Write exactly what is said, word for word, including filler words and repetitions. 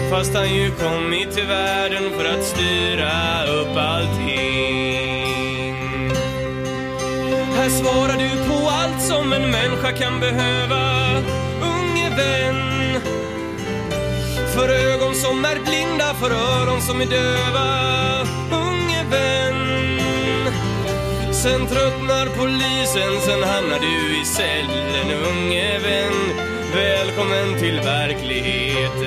fast han ju kommit till världen för att styra upp allting. Här svarar du på allt som en människa kan behöva, unge vän. För ögon som är blinda, för öron som är döva, unge vän. Sen tröttnar polisen, sen hamnar du i cellen, unge vän. Välkommen till verkligheten.